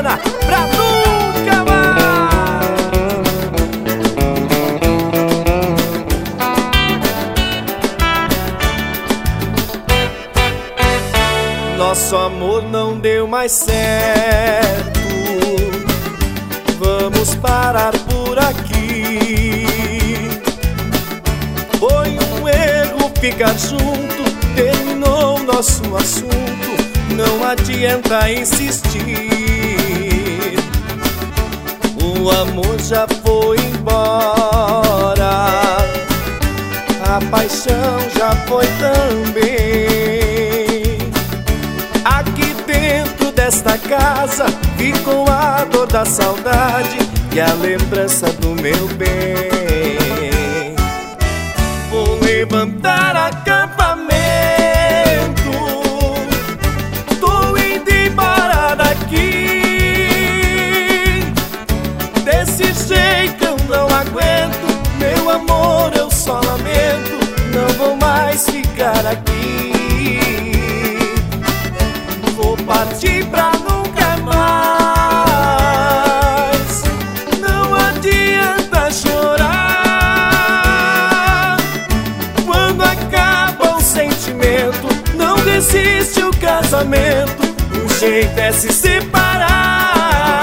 bacana pra nunca mais. Nosso amor não deu mais certo, vamos parar por aqui. Foi um erro ficar junto, terminou nosso assunto, não adianta insistir. O amor já foi embora, a paixão já foi também. Aqui dentro desta casa ficou a dor da saudade e a lembrança do meu bem. Vou levantar acampamento, tô indo embora daqui. Desse jeito eu não aguento, meu amor, eu só lamento, não vou mais ficar aqui. Vou partir pra nunca mais, não adianta chorar. Quando acaba o sentimento, não desiste o casamento, o jeito é se separar.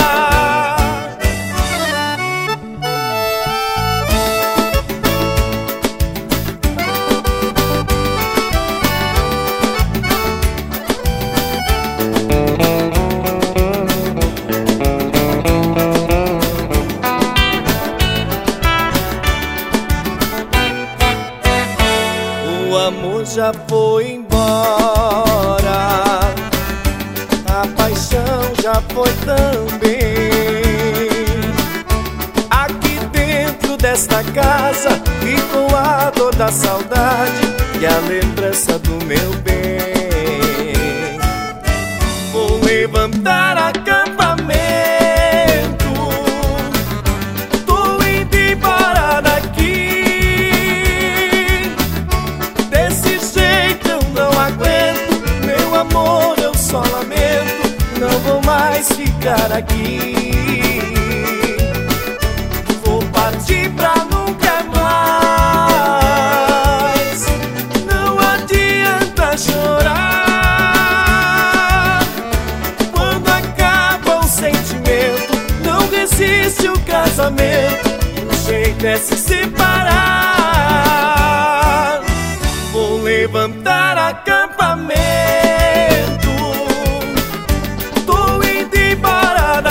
O amor já foi embora, a paixão já foi também. Aqui dentro desta casa ficou a dor da saudade e a lembrança do meu bem. Vou levantar acampamento, tô indo embora daqui. Amor, eu só lamento, não vou mais ficar aqui. Vou partir pra nunca mais, não adianta chorar. Quando acaba o sentimento, não desiste o casamento, o jeito é se separar. Vou levantar acampamento, tô indo embora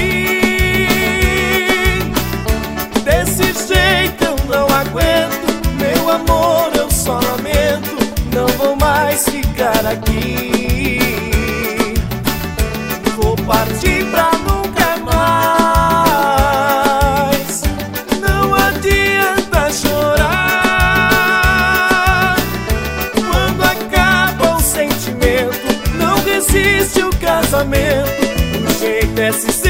daqui. Desse jeito eu não aguento, meu amor, eu só lamento, não vou mais ficar aqui. Vou partir pra nunca mais, não adianta chorar. Quando acaba o sentimento, não desiste o casamento, o jeito é se